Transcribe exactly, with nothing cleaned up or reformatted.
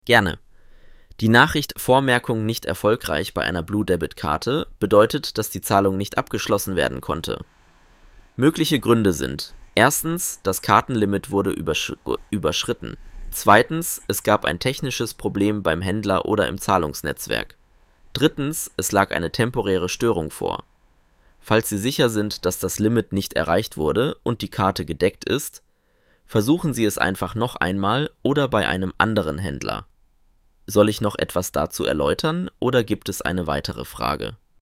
Gerne. Die Nachricht Vormerkung nicht erfolgreich bei einer Blue-Debit-Karte bedeutet, dass die Zahlung nicht abgeschlossen werden konnte. Mögliche Gründe sind: Erstens, das Kartenlimit wurde übersch überschritten. Zweitens, es gab ein technisches Problem beim Händler oder im Zahlungsnetzwerk. Drittens, es lag eine temporäre Störung vor. Falls Sie sicher sind, dass das Limit nicht erreicht wurde und die Karte gedeckt ist, versuchen Sie es einfach noch einmal oder bei einem anderen Händler. Soll ich noch etwas dazu erläutern oder gibt es eine weitere Frage?